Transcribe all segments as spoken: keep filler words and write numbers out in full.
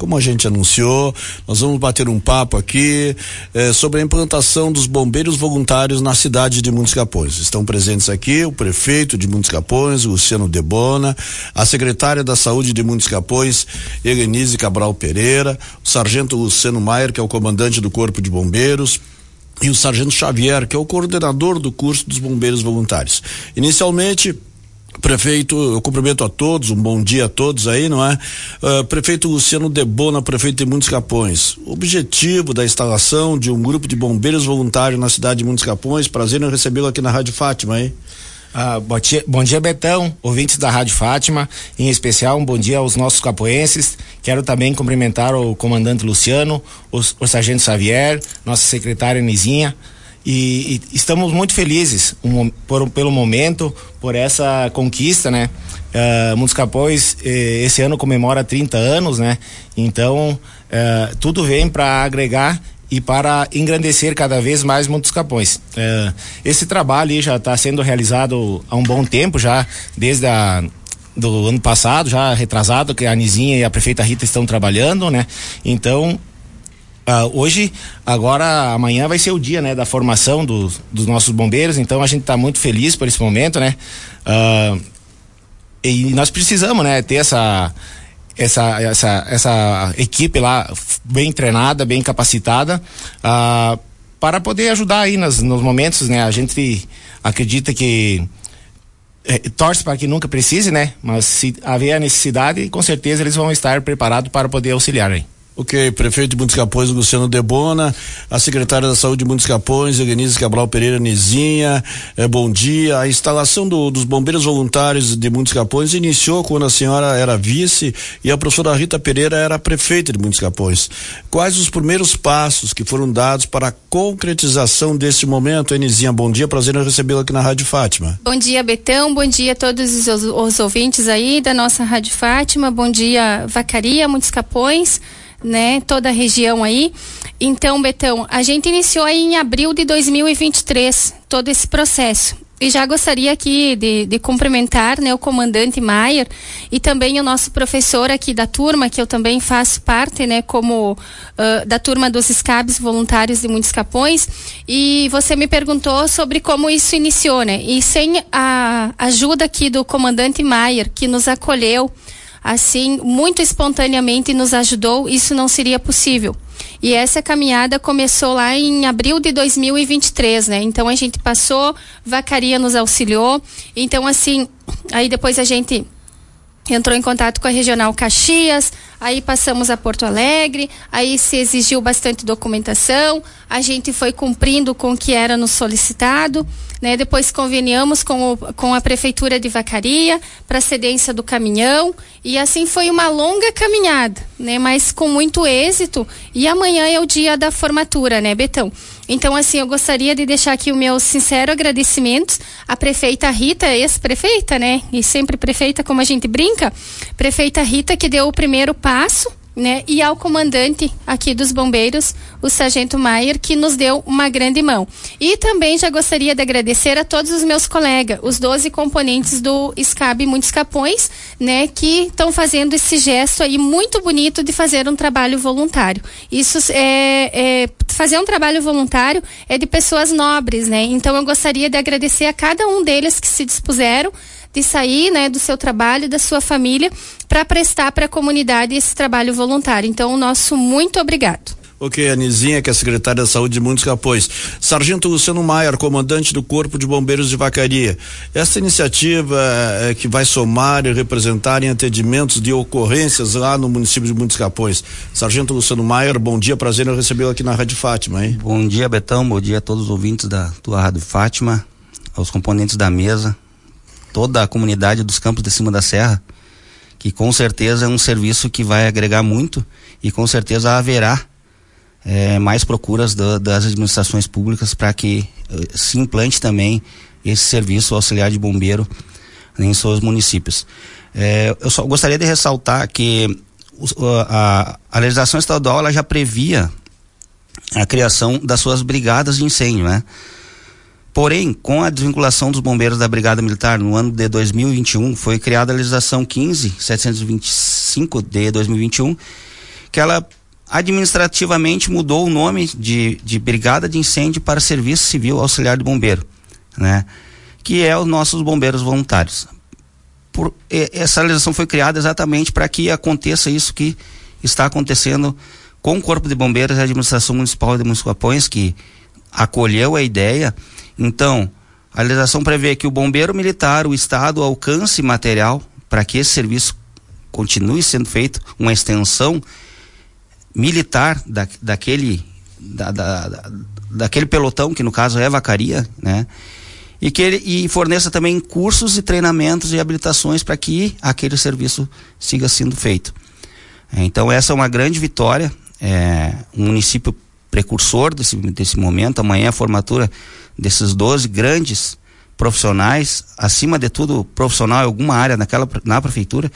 Como a gente anunciou, nós vamos bater um papo aqui eh, sobre a implantação dos bombeiros voluntários na cidade de Montes Capões. Estão presentes aqui o prefeito de Montes Capões, Luciano Debona, a secretária da Saúde de Montes Capões, Helenise Cabral Pereira, o sargento Luciano Maier, que é o comandante do Corpo de Bombeiros, e o sargento Xavier, que é o coordenador do curso dos bombeiros voluntários. Inicialmente, prefeito, eu cumprimento a todos, um bom dia a todos aí, não é? Uh, prefeito Luciano Debona, prefeito de Montes Capões. O objetivo da instalação de um grupo de bombeiros voluntários na cidade de Montes Capões, prazer em recebê-lo aqui na Rádio Fátima, hein? Ah, bom dia, bom dia, Betão, ouvintes da Rádio Fátima, em especial um bom dia aos nossos capoenses. Quero também cumprimentar o comandante Luciano, o, o sargento Xavier, nossa secretária Nizinha. E, e estamos muito felizes um, por, pelo momento, por essa conquista, né? Uh, Montes Capões eh, esse ano comemora trinta anos, né? Então, uh, tudo vem para agregar e para engrandecer cada vez mais Montes Capões. Uh, esse trabalho já está sendo realizado há um bom tempo, já desde a do ano passado, já retrasado, que a Nizinha e a prefeita Rita estão trabalhando, né? Então, Uh, hoje, agora, amanhã vai ser o dia, né, da formação do, dos nossos bombeiros, então a gente está muito feliz por esse momento, né, uh, e nós precisamos, né, ter essa, essa, essa, essa equipe lá bem treinada, bem capacitada, uh, para poder ajudar aí nas, nos momentos, né, a gente acredita que é, torce para que nunca precise, né, mas se haver a necessidade, com certeza eles vão estar preparados para poder auxiliar aí. Ok, prefeito de Montes Capões, Luciano Debona, a secretária da Saúde de Montes Capões, Helenise Cabral Pereira Nizinha, eh, bom dia. A instalação do, dos bombeiros voluntários de Montes Capões iniciou quando a senhora era vice e a professora Rita Pereira era prefeita de Montes Capões. Quais os primeiros passos que foram dados para a concretização desse momento, hein, Nizinha? Bom dia, prazer em recebê-la aqui na Rádio Fátima. Bom dia, Betão, bom dia a todos os, os ouvintes aí da nossa Rádio Fátima, bom dia, Vacaria, Montes Capões, né, toda a região aí. Então, Betão, a gente iniciou aí em abril de dois mil e vinte e três todo esse processo. E já gostaria aqui de, de cumprimentar, né, o comandante Maier e também o nosso professor aqui da turma, que eu também faço parte, né, como uh, da turma dos escabes voluntários de Montes Capões. E você me perguntou sobre como isso iniciou, né? E sem a ajuda aqui do comandante Maier, que nos acolheu assim, muito espontaneamente nos ajudou, isso não seria possível. E essa caminhada começou lá em abril de dois mil e vinte e três, né? Então a gente passou, Vacaria nos auxiliou, então assim, aí depois a gente entrou em contato com a Regional Caxias, aí passamos a Porto Alegre, aí se exigiu bastante documentação, a gente foi cumprindo com o que era nos solicitado, né? Depois conveniamos com, o, com a Prefeitura de Vacaria para cedência do caminhão, e assim foi uma longa caminhada, né? Mas com muito êxito, e amanhã é o dia da formatura, né, Betão? Então, assim, eu gostaria de deixar aqui o meu sincero agradecimento à prefeita Rita, ex-prefeita, né? E sempre prefeita, como a gente brinca, prefeita Rita, que deu o primeiro passo, né? E ao comandante aqui dos bombeiros, o sargento Maier, que nos deu uma grande mão. E também já gostaria de agradecer a todos os meus colegas, os doze componentes do SCAB Montes Capões, né? Que estão fazendo esse gesto aí muito bonito de fazer um trabalho voluntário. Isso é, é fazer um trabalho voluntário é de pessoas nobres, né? Então eu gostaria de agradecer a cada um deles que se dispuseram de sair, né, do seu trabalho, da sua família, para prestar para a comunidade esse trabalho voluntário. Então, o nosso muito obrigado. Ok, a Nizinha, que é a secretária da Saúde de Montes Capões. Sargento Luciano Maier, comandante do Corpo de Bombeiros de Vacaria. Essa iniciativa é, que vai somar e representar em atendimentos de ocorrências lá no município de Montes Capões. Sargento Luciano Maier, bom dia, prazer em recebê-lo aqui na Rádio Fátima, hein? Bom dia, Betão, bom dia a todos os ouvintes da tua Rádio Fátima, aos componentes da mesa, toda a comunidade dos Campos de Cima da Serra, que com certeza é um serviço que vai agregar muito e com certeza haverá é, mais procuras do, das administrações públicas para que uh, se implante também esse serviço auxiliar de bombeiro em seus municípios. É, eu só gostaria de ressaltar que uh, a, a legislação estadual ela já previa a criação das suas brigadas de incêndio, né? Porém, com a desvinculação dos bombeiros da Brigada Militar no ano de dois mil e vinte e um, foi criada a legislação quinze mil setecentos e vinte e cinco de dois mil e vinte e um, que ela administrativamente mudou o nome de, de Brigada de Incêndio para Serviço Civil Auxiliar de Bombeiro, né? Que é os nossos bombeiros voluntários. Por, essa legislação foi criada exatamente para que aconteça isso que está acontecendo com o Corpo de Bombeiros e a Administração Municipal de Município de Capões, que acolheu a ideia. Então, a legislação prevê que o bombeiro militar, o Estado, alcance material para que esse serviço continue sendo feito, uma extensão militar da, daquele, da, da, da, daquele pelotão, que no caso é a vacaria, né? E que ele e forneça também cursos e treinamentos e habilitações para que aquele serviço siga sendo feito. Então essa é uma grande vitória, é um município precursor desse, desse momento. Amanhã é a formatura desses doze grandes profissionais, acima de tudo profissional em alguma área naquela, na prefeitura,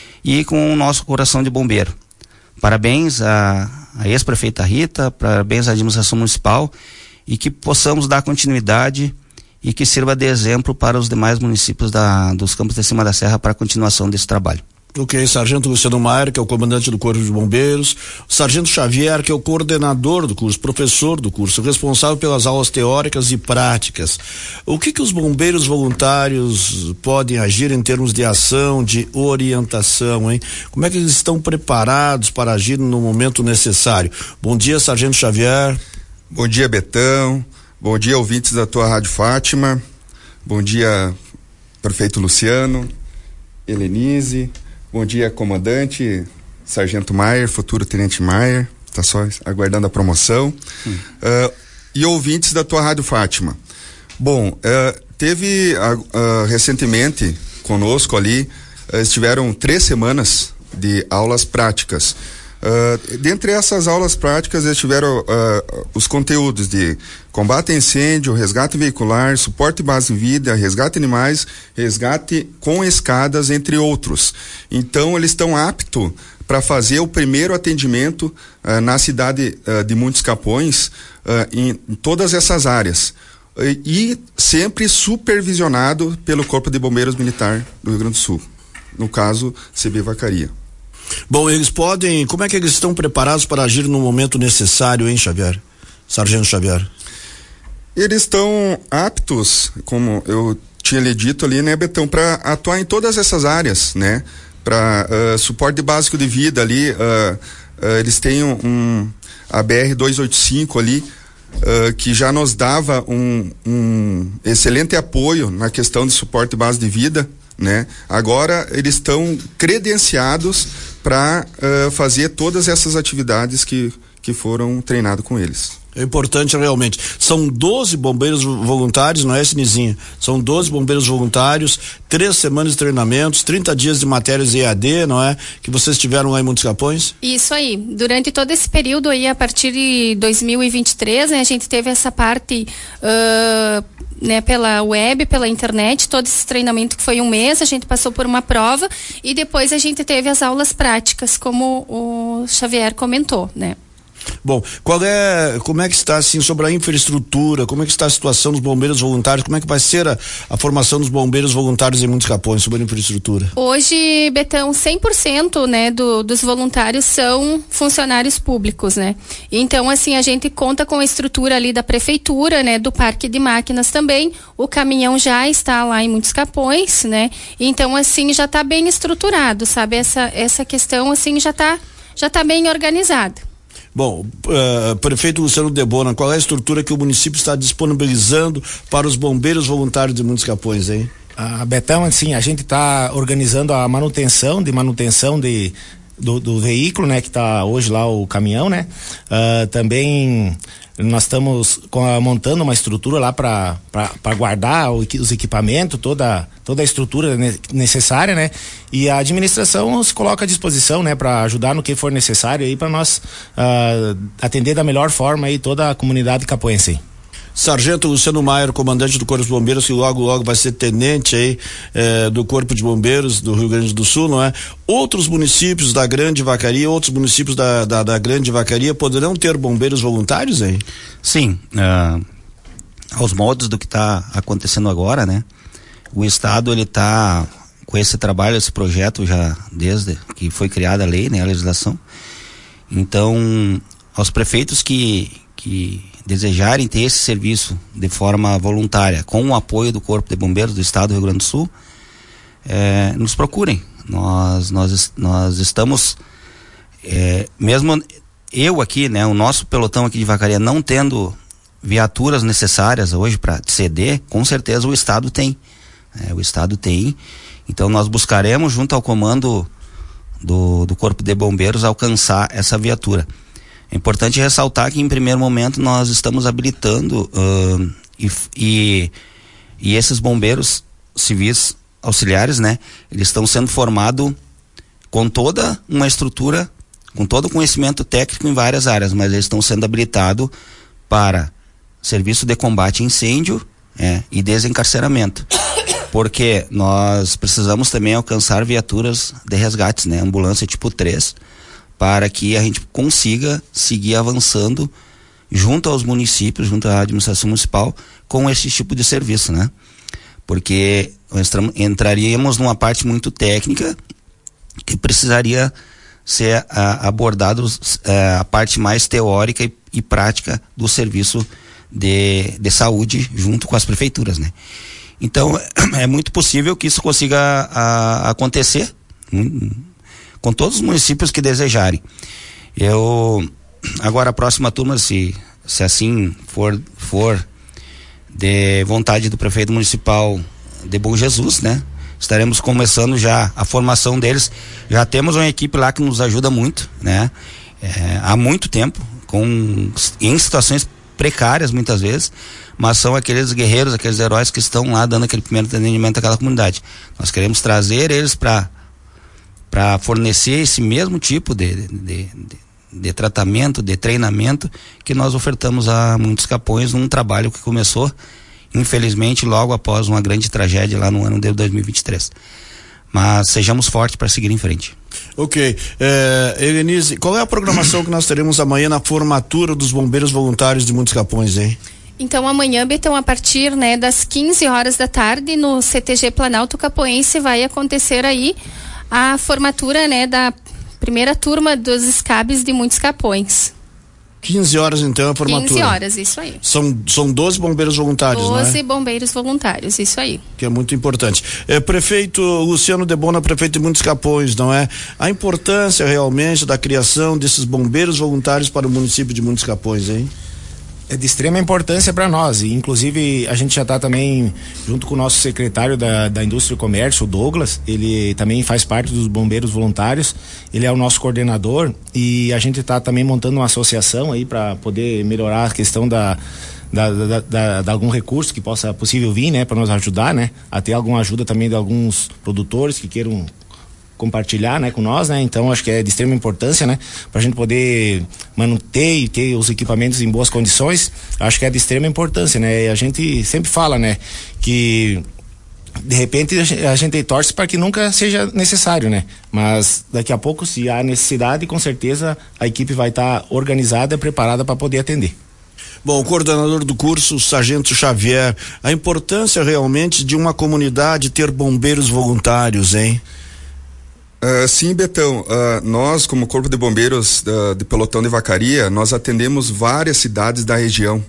e com o nosso coração de bombeiro. Parabéns à, à ex-prefeita Rita, parabéns à administração municipal, e que possamos dar continuidade e que sirva de exemplo para os demais municípios da, dos Campos de Cima da Serra para a continuação desse trabalho. Ok, Sargento Luciano Maier, que é o comandante do Corpo de Bombeiros, Sargento Xavier, que é o coordenador do curso, professor do curso, responsável pelas aulas teóricas e práticas. O que que os bombeiros voluntários podem agir em termos de ação, de orientação, hein? Como é que eles estão preparados para agir no momento necessário? Bom dia, Sargento Xavier. Bom dia, Betão. Bom dia, ouvintes da tua Rádio Fátima. Bom dia, prefeito Luciano, Helenise. Bom dia, comandante, Sargento Maier, futuro Tenente Maier, tá só aguardando a promoção. Hum. Uh, e ouvintes da tua Rádio Fátima. Bom, uh, teve uh, uh, recentemente conosco ali, uh, estiveram três semanas de aulas práticas. Uh, dentre essas aulas práticas, eles tiveram uh, os conteúdos de combate a incêndio, resgate veicular, suporte base de vida, resgate animais, resgate com escadas, entre outros. Então, eles estão aptos para fazer o primeiro atendimento uh, na cidade uh, de Montes Capões, uh, em, em todas essas áreas. Uh, e sempre supervisionado pelo Corpo de Bombeiros Militar do Rio Grande do Sul. No caso, C B Vacaria. Bom, eles podem, como é que eles estão preparados para agir no momento necessário, hein, Xavier? Sargento Xavier. Eles estão aptos, como eu tinha lhe dito ali, né, Betão, para atuar em todas essas áreas, né? Para uh, suporte básico de vida ali, uh, uh, eles têm um, um a B R duzentos e oitenta e cinco ali, uh, que já nos dava um, um excelente apoio na questão de suporte básico de vida, né? Agora eles estão credenciados para uh, fazer todas essas atividades que, que foram treinados com eles. É importante realmente. São doze bombeiros voluntários, não é, Sinizinha? São doze bombeiros voluntários, três semanas de treinamentos, trinta dias de matérias E A D, não é? Que vocês tiveram lá em Montes Capões? Isso aí. Durante todo esse período aí, a partir de dois mil e vinte e três, né, a gente teve essa parte uh, né, pela web, pela internet, todo esse treinamento que foi um mês, a gente passou por uma prova e depois a gente teve as aulas práticas, como o Xavier comentou, né? Bom, qual é, como é que está assim sobre a infraestrutura, como é que está a situação dos bombeiros voluntários, como é que vai ser a, a formação dos bombeiros voluntários em Montes Capões sobre a infraestrutura? Hoje, Betão, cem por cento, né, do, dos voluntários são funcionários públicos, né? Então, assim, a gente conta com a estrutura ali da prefeitura, né, do parque de máquinas também, o caminhão já está lá em Montes Capões, né? Então, assim, já está bem estruturado, sabe? Essa, essa questão, assim, já está já tá bem organizada. Bom, uh, prefeito Luciano Debona, qual é a estrutura que o município está disponibilizando para os bombeiros voluntários de Montes Capões, hein? Ah, Betão, assim, a gente está organizando a manutenção, de manutenção de, do, do veículo, né, que está hoje lá o caminhão, né? Uh, também nós estamos com a, montando uma estrutura lá para guardar o, os equipamentos, toda, toda a estrutura ne, necessária, né? E a administração se coloca à disposição, né, para ajudar no que for necessário aí para nós uh, atender da melhor forma aí toda a comunidade capoense. Sargento Luciano Maier, comandante do Corpo de Bombeiros, que logo logo vai ser tenente aí eh, do Corpo de Bombeiros do Rio Grande do Sul, não é? Outros municípios da Grande Vacaria, outros municípios da, da, da Grande Vacaria poderão ter bombeiros voluntários, hein? Sim, uh, aos moldes do que está acontecendo agora, né? O Estado, ele está com esse trabalho, esse projeto já desde que foi criada a lei, né? A legislação. Então, aos prefeitos que, que desejarem ter esse serviço de forma voluntária, com o apoio do Corpo de Bombeiros do Estado do Rio Grande do Sul, é, nos procurem. Nós, nós, nós estamos, é, mesmo eu aqui, né, o nosso pelotão aqui de Vacaria não tendo viaturas necessárias hoje para ceder, com certeza o Estado tem. É, o Estado tem. Então nós buscaremos, junto ao comando do, do Corpo de Bombeiros, alcançar essa viatura. É importante ressaltar que em primeiro momento nós estamos habilitando uh, e, e, e esses bombeiros civis auxiliares, né, eles estão sendo formados com toda uma estrutura, com todo o conhecimento técnico em várias áreas, mas eles estão sendo habilitados para serviço de combate a incêndio, é, e desencarceramento, porque nós precisamos também alcançar viaturas de resgates, né, ambulância tipo três, para que a gente consiga seguir avançando junto aos municípios, junto à administração municipal, com esse tipo de serviço, né? Porque nós entraríamos numa parte muito técnica que precisaria ser a, abordado a, a parte mais teórica e, e prática do serviço de, de saúde junto com as prefeituras, né? Então é muito possível que isso consiga a, acontecer hum, com todos os municípios que desejarem. Eu agora a próxima turma, se, se assim for, for de vontade do prefeito municipal de Bom Jesus, né? Estaremos começando já a formação deles. Já temos uma equipe lá que nos ajuda muito, né? É, há muito tempo, com, em situações precárias muitas vezes, mas são aqueles guerreiros, aqueles heróis que estão lá dando aquele primeiro atendimento àquela comunidade. Nós queremos trazer eles para para fornecer esse mesmo tipo de, de, de, de tratamento, de treinamento que nós ofertamos a muitos Capões num trabalho que começou, infelizmente, logo após uma grande tragédia lá no ano de dois mil e vinte e três. Mas sejamos fortes para seguir em frente. Ok. É, Helenise, qual é a programação que nós teremos amanhã na formatura dos bombeiros voluntários de Muitos Capões, hein? Então amanhã, Betão, a partir, né, das quinze horas da tarde, no C T G Planalto Capoense, vai acontecer aí a formatura, né, da primeira turma dos escabes de Muitos Capões. quinze horas então a formatura. quinze horas, isso aí. São, são doze bombeiros voluntários, né? doze bombeiros voluntários, isso aí. Que é muito importante. É, prefeito Luciano Debona, prefeito de Muitos Capões, não é? A importância realmente da criação desses bombeiros voluntários para o município de Muitos Capões, hein? É de extrema importância para nós, e inclusive a gente já está também junto com o nosso secretário da, da Indústria e Comércio, o Douglas. Ele também faz parte dos bombeiros voluntários, ele é o nosso coordenador, e a gente está também montando uma associação aí para poder melhorar a questão da Da, da, da, da algum recurso que possa possível vir, né, para nos ajudar, né, a ter alguma ajuda também de alguns produtores que queiram compartilhar, né, com nós, né. Então acho que é de extrema importância, né, pra gente poder manter e ter os equipamentos em boas condições. Acho que é de extrema importância, né. E a gente sempre fala, né, que de repente a gente torce para que nunca seja necessário, né, mas daqui a pouco, se há necessidade, com certeza a equipe vai estar tá organizada e preparada para poder atender. Bom, o coordenador do curso, o Sargento Xavier, a importância realmente de uma comunidade ter bombeiros voluntários, hein? Uh, sim, Betão, uh, nós como Corpo de Bombeiros uh, de Pelotão de Vacaria, nós atendemos várias cidades da região.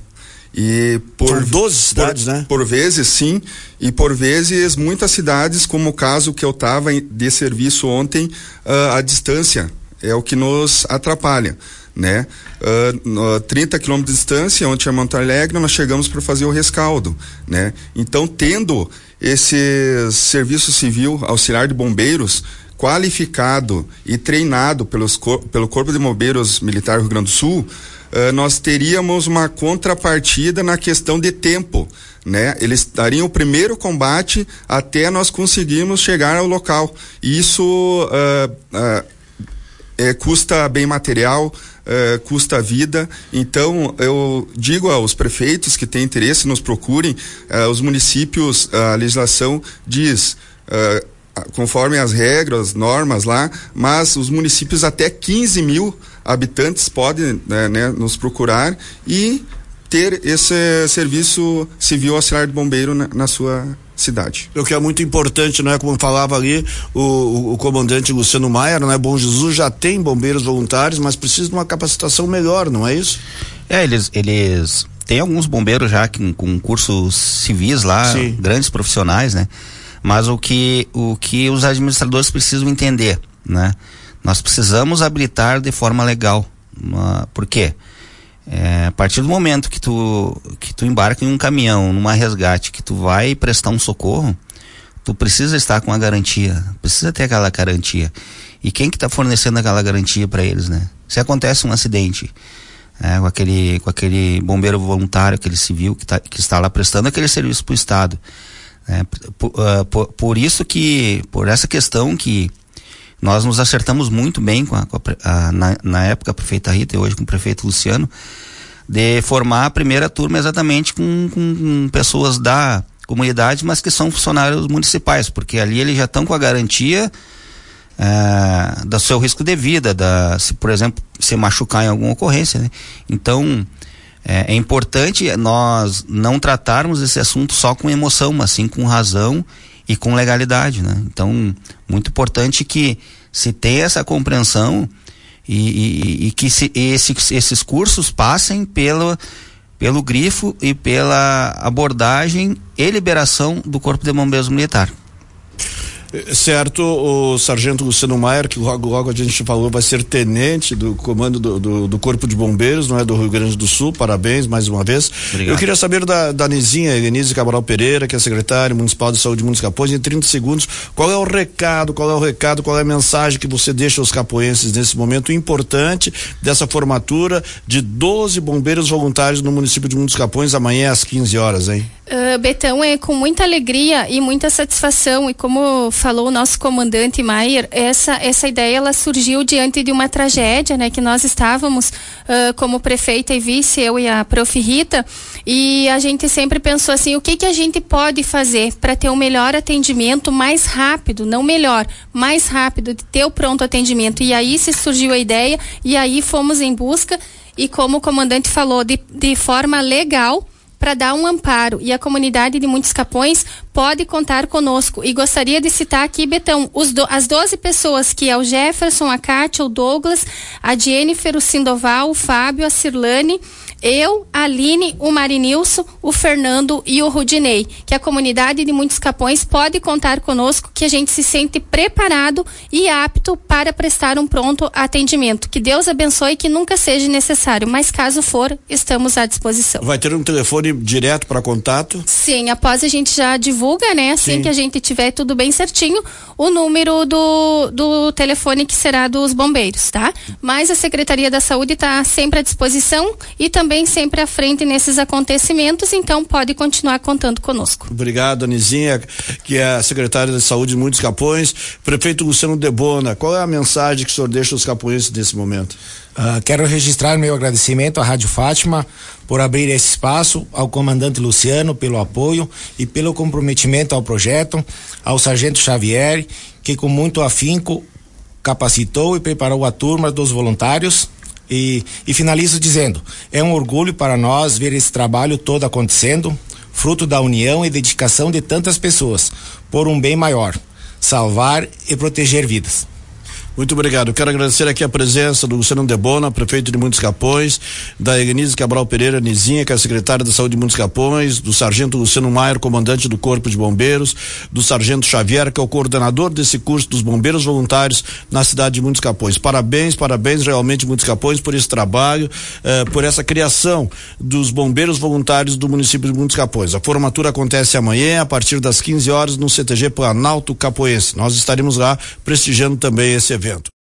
E por, São doze cidades, por, né? Por vezes, sim, e por vezes muitas cidades, como o caso que eu estava de serviço ontem, uh, à distância, é o que nos atrapalha, né? Uh, trinta quilômetros de distância, onde é Monte Alegre, nós chegamos para fazer o rescaldo, né? Então, tendo esse serviço civil auxiliar de bombeiros qualificado e treinado pelos, pelo Corpo de Bombeiros Militar do Rio Grande do Sul, uh, nós teríamos uma contrapartida na questão de tempo, né? Eles dariam o primeiro combate até nós conseguirmos chegar ao local. E isso uh, uh, é, custa bem material, uh, custa vida. Então eu digo aos prefeitos que têm interesse, nos procurem. Uh, os municípios, a legislação diz uh, conforme as regras, normas lá, mas os municípios até quinze mil habitantes podem, né, né, nos procurar e ter esse serviço civil auxiliar de bombeiro na, na sua cidade. O que é muito importante, não é? Como falava ali o, o, o comandante Luciano Maier, não é? Bom Jesus já tem bombeiros voluntários, mas precisa de uma capacitação melhor, não é isso? É, eles, eles tem alguns bombeiros já que, com cursos civis lá, Sim. grandes profissionais, né? Mas o que, o que os administradores precisam entender, né? Nós precisamos habilitar de forma legal. Uma, por quê? É, a partir do momento que tu, que tu embarca em um caminhão, numa resgate, que tu vai prestar um socorro, tu precisa estar com a garantia, precisa ter aquela garantia. E quem que está fornecendo aquela garantia para eles, né? Se acontece um acidente, é, com aquele, com aquele bombeiro voluntário, aquele civil que, tá, que está lá prestando aquele serviço para o Estado, é, por, uh, por, por isso que, por essa questão que nós nos acertamos muito bem com a, com a, a, na, na época a prefeita Rita e hoje com o prefeito Luciano, de formar a primeira turma exatamente com, com, com pessoas da comunidade, mas que são funcionários municipais, porque ali eles já estão com a garantia é, do seu risco de vida, da, se por exemplo se machucar em alguma ocorrência, né? Então é, é importante nós não tratarmos esse assunto só com emoção, mas sim com razão e com legalidade, né? Então, muito importante que se tenha essa compreensão e, e, e que se, esses, esses cursos passem pelo, pelo grifo e pela abordagem e liberação do Corpo de Bombeiros Militar. Certo, o sargento Luciano Maier, que logo logo a gente falou vai ser tenente do comando do, do, do Corpo de Bombeiros, não é, do Rio Grande do Sul, parabéns mais uma vez. Obrigado. Eu queria saber da, da Nizinha, Elenise Cabral Pereira, que é secretária municipal de saúde de Municos Capões, em trinta segundos, qual é o recado, qual é o recado, qual é a mensagem que você deixa aos capoenses nesse momento importante dessa formatura de doze bombeiros voluntários no município de Municos Capões, amanhã às quinze horas, hein? Uh, Betão, é com muita alegria e muita satisfação, e como falou o nosso comandante Maier, essa, essa ideia ela surgiu diante de uma tragédia, né, que nós estávamos uh, como prefeita e vice, eu e a prof Rita, e a gente sempre pensou assim, o que que a gente pode fazer para ter um melhor atendimento mais rápido, não melhor, mais rápido, de ter o pronto atendimento, e aí se surgiu a ideia, e aí fomos em busca, e como o comandante falou, de, de forma legal, para dar um amparo, e a comunidade de Municos Capões pode contar conosco. E gostaria de citar aqui, Betão, os do, as doze pessoas, que é o Jefferson, a Kátia, o Douglas, a Jennifer, o Sindoval, o Fábio, a Cirlane, eu, a Aline, o Marinilson, o Fernando e o Rudinei, que a comunidade de Municos Capões pode contar conosco, que a gente se sente preparado e apto para prestar um pronto atendimento. Que Deus abençoe e que nunca seja necessário, mas caso for, estamos à disposição. Vai ter um telefone direto para contato? Sim, após a gente já divulga, né? Assim Sim. que a gente tiver tudo bem certinho, o número do, do telefone que será dos bombeiros, tá? Mas a Secretaria da Saúde está sempre à disposição e também sempre à frente nesses acontecimentos, então pode continuar contando conosco. Obrigado, Anizinha, que é a secretária de Saúde de Municos Capões. Prefeito Luciano Debona, qual é a mensagem que o senhor deixa aos capoenses nesse momento? Uh, quero registrar meu agradecimento à Rádio Fátima por abrir esse espaço, ao comandante Luciano pelo apoio e pelo comprometimento ao projeto, ao sargento Xavier, que com muito afinco capacitou e preparou a turma dos voluntários. E, e finalizo dizendo, é um orgulho para nós ver esse trabalho todo acontecendo, fruto da união e dedicação de tantas pessoas, por um bem maior, salvar e proteger vidas. Muito obrigado. Eu quero agradecer aqui a presença do Luciano Debona, prefeito de Municos Capões, da Elenise Cabral Pereira Nizinha, que é a secretária da Saúde de Municos Capões, do sargento Luciano Maier, comandante do Corpo de Bombeiros, do sargento Xavier, que é o coordenador desse curso dos bombeiros voluntários na cidade de Municos Capões. Parabéns, parabéns realmente Municos Capões por esse trabalho, eh, por essa criação dos bombeiros voluntários do município de Municos Capões. A formatura acontece amanhã a partir das quinze horas no C T G Planalto Capoense. Nós estaremos lá prestigiando também esse evento.